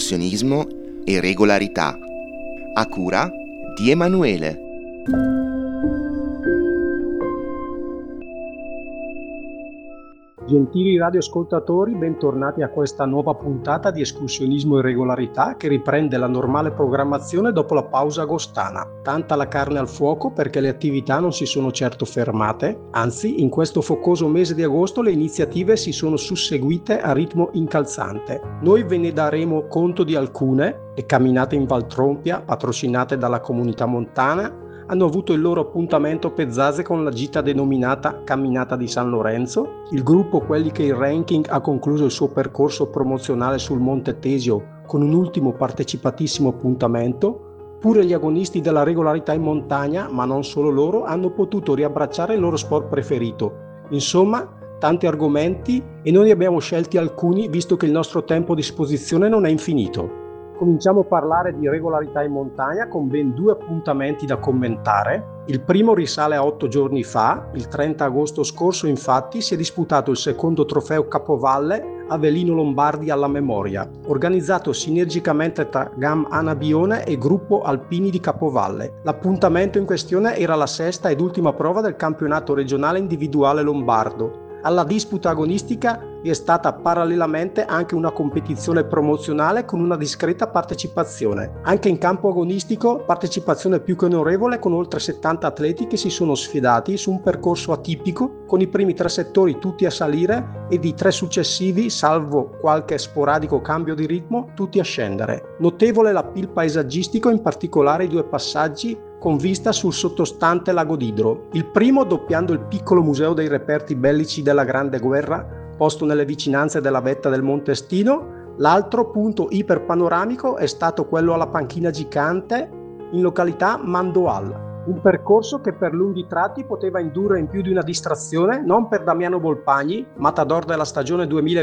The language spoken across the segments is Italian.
escursionismo e regolarità, a cura di Emanuele. Gentili radioascoltatori, bentornati a questa nuova puntata di Escursionismo e Regolarità che riprende la normale programmazione dopo la pausa agostana. Tanta la carne al fuoco perché le attività non si sono certo fermate, anzi in questo focoso mese di agosto le iniziative si sono susseguite a ritmo incalzante. Noi ve ne daremo conto di alcune: le camminate in Valtrompia, patrocinate dalla comunità montana, hanno avuto il loro appuntamento a Pezzase con la gita denominata Camminata di San Lorenzo, il gruppo Quelli che il Ranking ha concluso il suo percorso promozionale sul Monte Tesio con un ultimo partecipatissimo appuntamento, pure gli agonisti della regolarità in montagna, ma non solo loro, hanno potuto riabbracciare il loro sport preferito. Insomma, tanti argomenti e noi ne abbiamo scelti alcuni visto che il nostro tempo a disposizione non è infinito. Cominciamo a parlare di regolarità in montagna con ben 2 appuntamenti da commentare. Il primo risale a 8 giorni fa, il 30 agosto scorso infatti si è disputato il secondo trofeo Capovalle Avellino Lombardi alla memoria, organizzato sinergicamente tra GAM Anabione e Gruppo Alpini di Capovalle. L'appuntamento in questione era la sesta ed ultima prova del campionato regionale individuale lombardo. Alla disputa agonistica vi è stata parallelamente anche una competizione promozionale con una discreta partecipazione. Anche in campo agonistico, partecipazione più che onorevole con oltre 70 atleti che si sono sfidati su un percorso atipico con i primi 3 settori tutti a salire ed i 3 successivi, salvo qualche sporadico cambio di ritmo, tutti a scendere. Notevole l'appeal paesaggistico, in particolare i 2 passaggi con vista sul sottostante lago d'Idro. Il primo doppiando il piccolo museo dei reperti bellici della Grande Guerra, posto nelle vicinanze della vetta del Monte Stino. L'altro punto iperpanoramico è stato quello alla panchina gigante in località Mandoal. Un percorso che per lunghi tratti poteva indurre in più di una distrazione, non per Damiano Volpagni, matador della stagione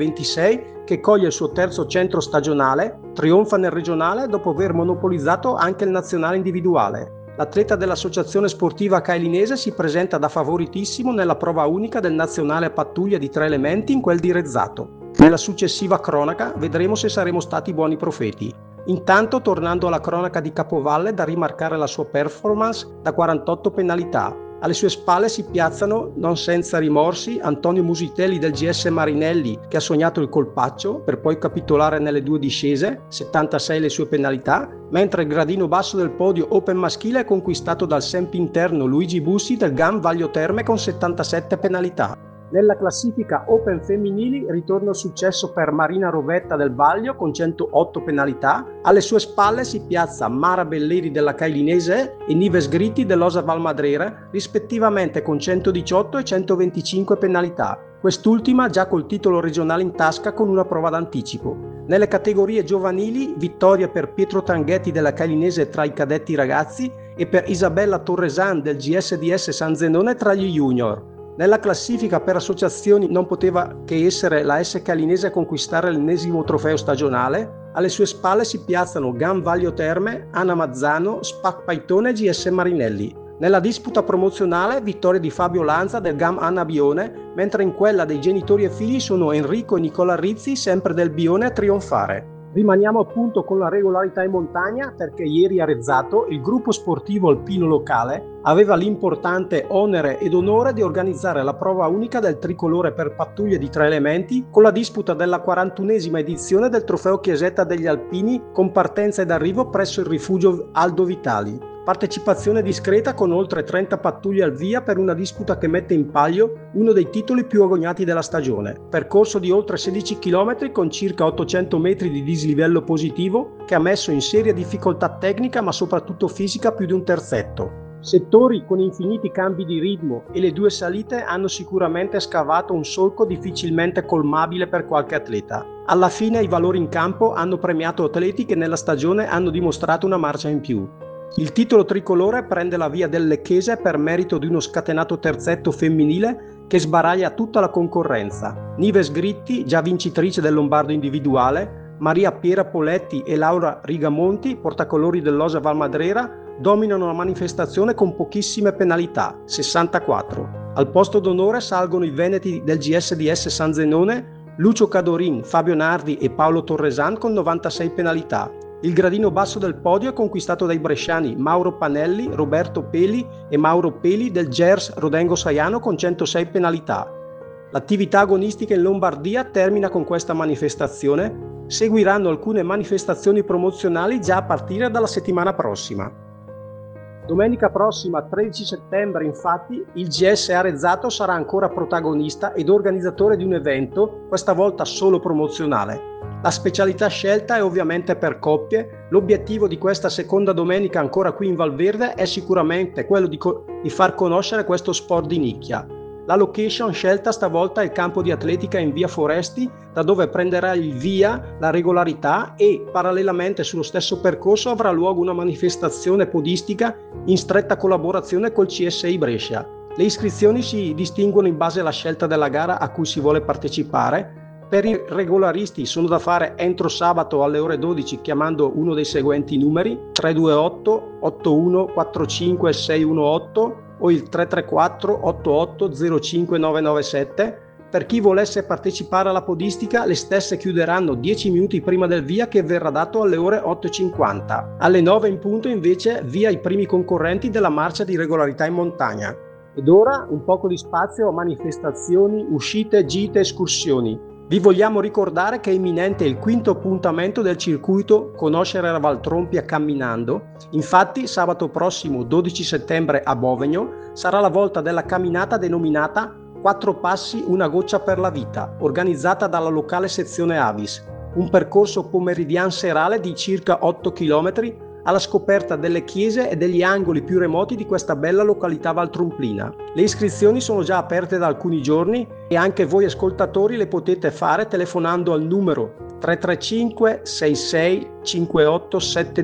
2026, che coglie il suo terzo centro stagionale, trionfa nel regionale dopo aver monopolizzato anche il nazionale individuale. L'atleta dell'associazione sportiva cailinese si presenta da favoritissimo nella prova unica del nazionale a pattuglia di 3 elementi in quel di Rezzato. Nella successiva cronaca vedremo se saremo stati buoni profeti. Intanto, tornando alla cronaca di Capovalle, da rimarcare la sua performance da 48 penalità. Alle sue spalle si piazzano, non senza rimorsi, Antonio Musitelli del GS Marinelli, che ha sognato il colpaccio per poi capitolare nelle 2 discese, 76 le sue penalità, mentre il gradino basso del podio Open maschile è conquistato dal sempiterno Luigi Bussi del GAM Vaglio Terme con 77 penalità. Nella classifica Open femminili ritorna il successo per Marina Rovetta del Vaglio con 108 penalità. Alle sue spalle si piazza Mara Belleri della Cailinese e Nives Gritti dell'Osa Valmadrera, rispettivamente con 118 e 125 penalità. Quest'ultima già col titolo regionale in tasca con una prova d'anticipo. Nelle categorie giovanili, vittoria per Pietro Tanghetti della Cailinese tra i cadetti ragazzi e per Isabella Torresan del GSDS San Zenone tra gli junior. Nella classifica per associazioni non poteva che essere la S Calinese a conquistare l'ennesimo trofeo stagionale. Alle sue spalle si piazzano GAM Vaglio Terme, Anna Mazzano, Spac Paitone e GS Marinelli. Nella disputa promozionale, vittoria di Fabio Lanza del GAM Anna Bione, mentre in quella dei genitori e figli sono Enrico e Nicola Rizzi, sempre del Bione, a trionfare. Rimaniamo appunto con la regolarità in montagna perché ieri a Rezzato il gruppo sportivo alpino locale aveva l'importante onere ed onore di organizzare la prova unica del tricolore per pattuglie di 3 elementi con la disputa della 41esima edizione del trofeo Chiesetta degli Alpini con partenza ed arrivo presso il rifugio Aldo Vitali. Partecipazione discreta con oltre 30 pattuglie al via per una disputa che mette in palio uno dei titoli più agognati della stagione. Percorso di oltre 16 km con circa 800 metri di dislivello positivo che ha messo in seria difficoltà tecnica ma soprattutto fisica più di un terzetto. Settori con infiniti cambi di ritmo e le 2 salite hanno sicuramente scavato un solco difficilmente colmabile per qualche atleta. Alla fine i valori in campo hanno premiato atleti che nella stagione hanno dimostrato una marcia in più. Il titolo tricolore prende la via del Lecchese per merito di uno scatenato terzetto femminile che sbaraglia tutta la concorrenza. Nives Gritti, già vincitrice del Lombardo individuale, Maria Piera Poletti e Laura Rigamonti, portacolori dell'Osa Valmadrera, dominano la manifestazione con pochissime penalità, 64. Al posto d'onore salgono i veneti del GSDS San Zenone Lucio Cadorin, Fabio Nardi e Paolo Torresan con 96 penalità. Il gradino basso del podio è conquistato dai bresciani Mauro Panelli, Roberto Peli e Mauro Peli del Gers Rodengo Saiano con 106 penalità. L'attività agonistica in Lombardia termina con questa manifestazione. Seguiranno alcune manifestazioni promozionali già a partire dalla settimana prossima. Domenica prossima, 13 settembre, infatti, il GS Arezzato sarà ancora protagonista ed organizzatore di un evento, questa volta solo promozionale. La specialità scelta è ovviamente per coppie. L'obiettivo di questa seconda domenica ancora qui in Valverde è sicuramente quello di far conoscere questo sport di nicchia. La location scelta stavolta è il campo di atletica in via Foresti, da dove prenderà il via la regolarità e parallelamente sullo stesso percorso avrà luogo una manifestazione podistica in stretta collaborazione col CSI Brescia. Le iscrizioni si distinguono in base alla scelta della gara a cui si vuole partecipare. Per i regolaristi sono da fare entro sabato alle ore 12 chiamando uno dei seguenti numeri 328 81 45 618 o il 334 88 05 997. Per chi volesse partecipare alla podistica, le stesse chiuderanno 10 minuti prima del via che verrà dato alle ore 8.50. Alle 9 in punto invece via i primi concorrenti della marcia di regolarità in montagna. Ed ora un poco di spazio a manifestazioni, uscite, gite, escursioni. Vi vogliamo ricordare che è imminente il quinto appuntamento del circuito Conoscere la Valtrompia camminando. Infatti sabato prossimo 12 settembre a Bovegno sarà la volta della camminata denominata 4 passi una goccia per la vita, organizzata dalla locale sezione Avis. Un percorso pomeridiano serale di circa 8 km alla scoperta delle chiese e degli angoli più remoti di questa bella località valtromplina. Le iscrizioni sono già aperte da alcuni giorni e anche voi ascoltatori le potete fare telefonando al numero 335 66 58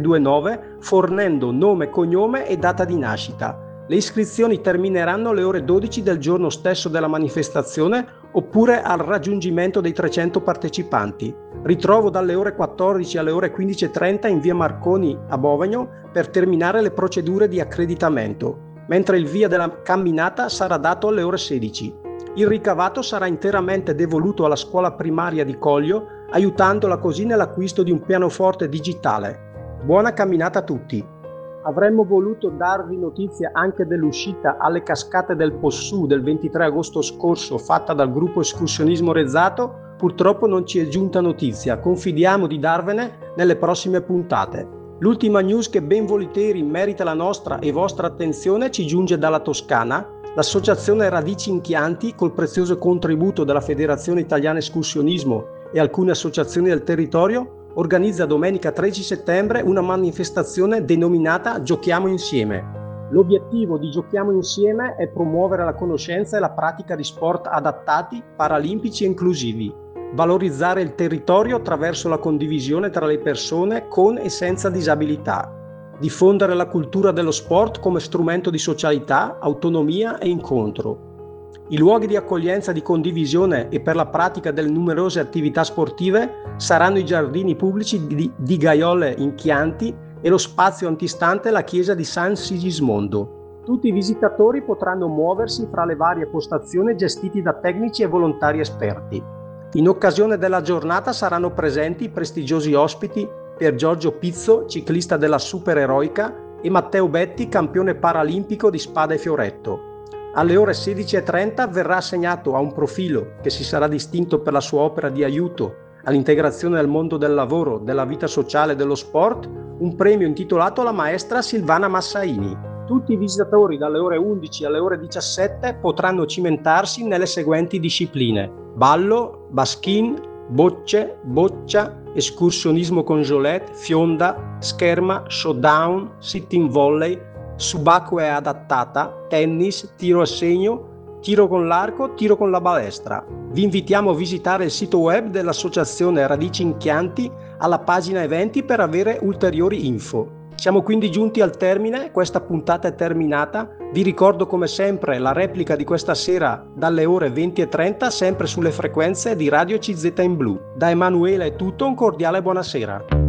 729 fornendo nome, cognome e data di nascita. Le iscrizioni termineranno alle ore 12 del giorno stesso della manifestazione oppure al raggiungimento dei 300 partecipanti. Ritrovo dalle ore 14 alle ore 15.30 in via Marconi a Bovegno per terminare le procedure di accreditamento, mentre il via della camminata sarà dato alle ore 16. Il ricavato sarà interamente devoluto alla scuola primaria di Coglio, aiutandola così nell'acquisto di un pianoforte digitale. Buona camminata a tutti! Avremmo voluto darvi notizia anche dell'uscita alle cascate del Possù del 23 agosto scorso fatta dal gruppo Escursionismo Rezzato, purtroppo non ci è giunta notizia, confidiamo di darvene nelle prossime puntate. L'ultima news che ben volentieri merita la nostra e vostra attenzione ci giunge dalla Toscana. L'associazione Radici in Chianti, col prezioso contributo della Federazione Italiana Escursionismo e alcune associazioni del territorio, organizza domenica 13 settembre una manifestazione denominata Giochiamo Insieme. L'obiettivo di Giochiamo Insieme è promuovere la conoscenza e la pratica di sport adattati, paralimpici e inclusivi, valorizzare il territorio attraverso la condivisione tra le persone con e senza disabilità, diffondere la cultura dello sport come strumento di socialità, autonomia e incontro. I luoghi di accoglienza, di condivisione e per la pratica delle numerose attività sportive saranno i giardini pubblici di Gaiole in Chianti e lo spazio antistante la chiesa di San Sigismondo. Tutti i visitatori potranno muoversi fra le varie postazioni gestiti da tecnici e volontari esperti. In occasione della giornata saranno presenti i prestigiosi ospiti Pier Giorgio Pizzo, ciclista della Supereroica, e Matteo Betti, campione paralimpico di spada e fioretto. Alle ore 16.30 verrà assegnato a un profilo che si sarà distinto per la sua opera di aiuto all'integrazione del mondo del lavoro, della vita sociale e dello sport, un premio intitolato alla maestra Silvana Massaini. Tutti i visitatori dalle ore 11 alle ore 17 potranno cimentarsi nelle seguenti discipline: ballo, baskin, bocce, boccia, escursionismo con jolette, fionda, scherma, showdown, sitting volley, subacquea adattata, tennis, tiro a segno, tiro con l'arco, tiro con la balestra. Vi invitiamo a visitare il sito web dell'associazione Radici in Chianti alla pagina eventi per avere ulteriori info. Siamo quindi giunti al termine, questa puntata è terminata. Vi ricordo come sempre la replica di questa sera dalle ore 20.30 sempre sulle frequenze di Radio CZ in Blu. Da Emanuele è tutto, un cordiale buonasera.